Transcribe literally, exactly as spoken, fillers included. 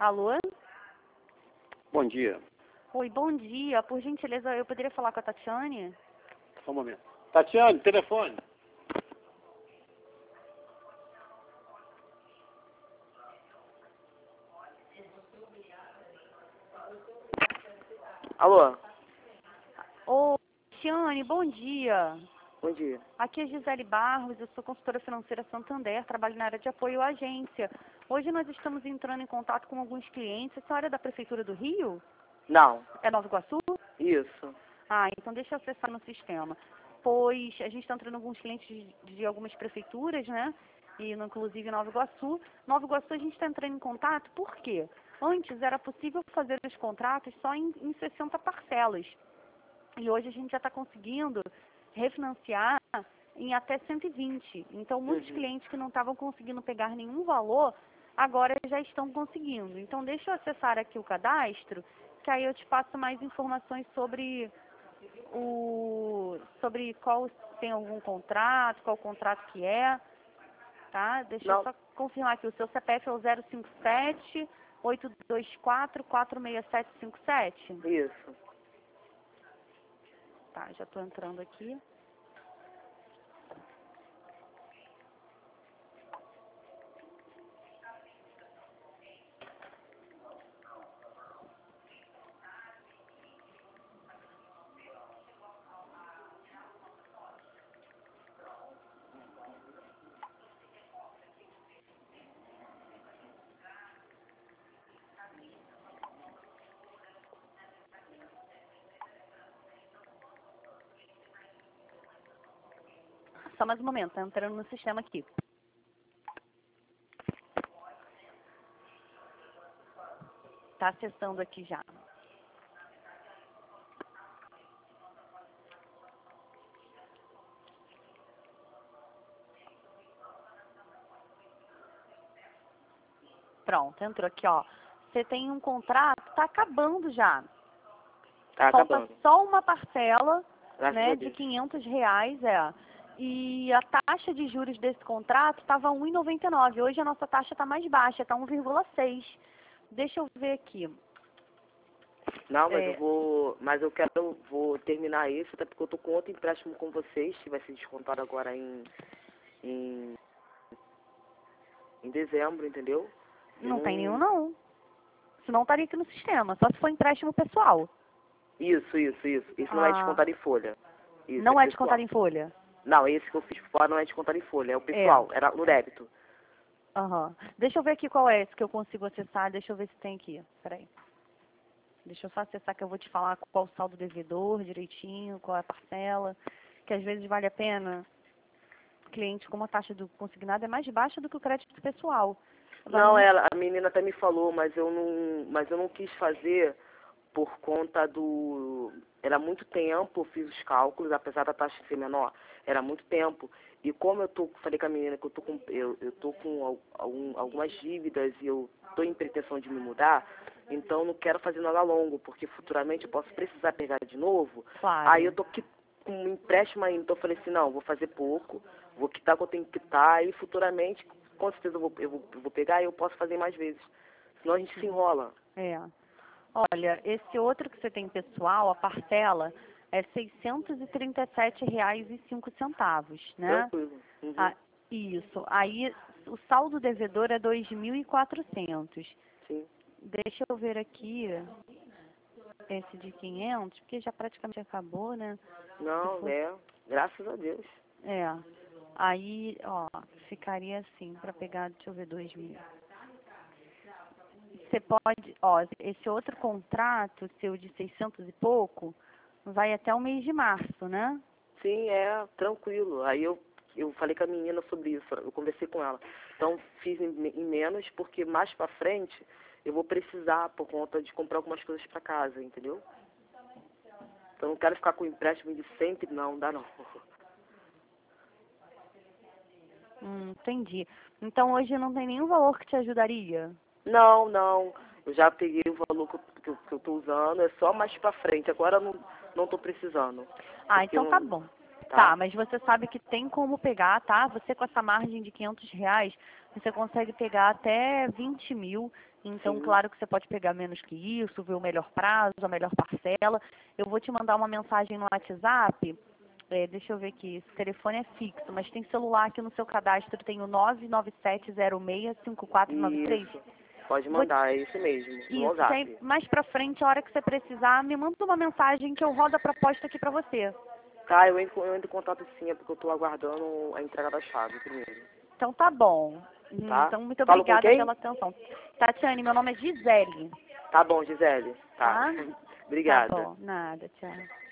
Alô? Bom dia. Oi, bom dia. Por gentileza, eu poderia falar com a Tatiane? Só um momento. Tatiane, telefone. Alô? Ô, Tatiane, bom dia. Bom dia. Aqui é Gisele Barros, eu sou consultora financeira Santander, trabalho na área de apoio à agência. Hoje nós estamos entrando em contato com alguns clientes. Essa área é da Prefeitura do Rio? Não. É Nova Iguaçu? Isso. Ah, então deixa eu acessar no sistema. Pois a gente está entrando em alguns clientes de, de algumas prefeituras, né? E inclusive Nova Iguaçu. Nova Iguaçu a gente está entrando em contato, por quê? Antes era possível fazer os contratos só em, em sessenta parcelas. E hoje a gente já está conseguindo refinanciar em até cento e vinte. Então, muitos Uhum. clientes que não estavam conseguindo pegar nenhum valor, agora já estão conseguindo. Então, deixa eu acessar aqui o cadastro, que aí eu te passo mais informações sobre o sobre qual tem algum contrato, qual contrato que é, tá? Deixa eu Não. só confirmar aqui, o seu C P F é o zero cinco sete, oito dois quatro, quatro seis sete cinco sete? Isso. Tá, já estou entrando aqui. Só mais um momento, tá entrando no sistema aqui. Tá acessando aqui já. Pronto, entrou aqui, ó. Você tem um contrato, tá acabando já. Tá Falta acabando. só uma parcela, Graças né, a de Deus. quinhentos reais, é. E a taxa de juros desse contrato estava um vírgula noventa e nove. Hoje a nossa taxa está mais baixa, está um vírgula seis. Deixa eu ver aqui. Não, mas eu É, vou. Mas eu quero, eu vou terminar isso, até porque eu tô com outro empréstimo com vocês, que vai ser descontado agora em. em, em dezembro, entendeu? Eu não tem nenhum, não. Senão estaria aqui no sistema, só se for empréstimo pessoal. Isso, isso, isso. Isso não é Ah, descontado em folha. Isso, não é é descontado pessoal. em folha? Não, esse que eu fiz fora não é descontado em folha, é o É. pessoal, era no débito. Aham. Deixa eu ver aqui qual é esse que eu consigo acessar. Deixa eu ver se tem aqui. Peraí. Deixa eu só acessar que eu vou te falar qual o saldo devedor direitinho, qual é a parcela. Que às vezes vale a pena. Cliente com uma taxa do consignado é mais baixa do que o crédito pessoal. Agora, Não, muito... ela, a menina até me falou, mas eu não, mas eu não quis fazer por conta do, era muito tempo, eu fiz os cálculos, apesar da taxa ser menor, era muito tempo. E como eu tô, falei com a menina que eu tô com, eu, eu tô com al- algum, algumas dívidas e eu tô em pretensão de me mudar, então não quero fazer nada longo, porque futuramente eu posso precisar pegar de novo. Claro. Aí eu tô aqui com um empréstimo ainda, então eu falei assim, não, vou fazer pouco, vou quitar o que eu tenho que quitar e futuramente, com certeza eu vou, eu vou, eu vou pegar e eu posso fazer mais vezes. Senão a gente se enrola. É. Olha, esse outro que você tem pessoal, a parcela, é seiscentos e trinta e sete reais e cinco centavos, né? Tranquilo. Uhum. Ah, isso. Aí o saldo devedor é dois mil e quatrocentos. Sim. Deixa eu ver aqui esse de quinhentos, porque já praticamente acabou, né? Não, Se for- é. Graças a Deus. É. Aí, ó, ficaria assim, para pegar, deixa eu ver, dois mil. Você pode, ó, esse outro contrato seu de seiscentos e pouco, vai até o mês de março, né? Sim, é. Tranquilo. Aí eu, eu falei com a menina sobre isso. Eu conversei com ela. Então fiz em, em menos, porque mais pra frente eu vou precisar por conta de comprar algumas coisas pra casa, entendeu? Então não quero ficar com empréstimo de sempre, não, dá não. Hum, entendi. Então hoje não tem nenhum valor que te ajudaria? Não, não. Eu já peguei o valor que eu, que eu, que eu tô usando, é só mais pra frente. Agora eu não, não tô precisando. Ah, Porque então tá eu, bom. tá? Tá, mas você sabe que tem como pegar, tá? Você com essa margem de quinhentos reais, você consegue pegar até vinte mil. Então, Sim. claro que você pode pegar menos que isso, ver o melhor prazo, a melhor parcela. Eu vou te mandar uma mensagem no WhatsApp. É, deixa eu ver aqui, esse telefone é fixo, mas tem celular aqui no seu cadastro, tem o nove nove sete zero seis cinco quatro nove três. Isso. Pode Vou te- mandar, é isso mesmo, no Isso, que aí WhatsApp. mais pra frente, a hora que você precisar, me manda uma mensagem que eu rodo a proposta aqui pra você. Tá, eu entro, eu entro em contato sim, é porque eu tô aguardando a entrega da chave primeiro. Então tá bom. Hum, Tá? Então, muito Falo com obrigada quem? pela atenção. Tatiane, meu nome é Gisele. Tá bom, Gisele. Tá. Tá? Tá Obrigada. bom, nada, tchau.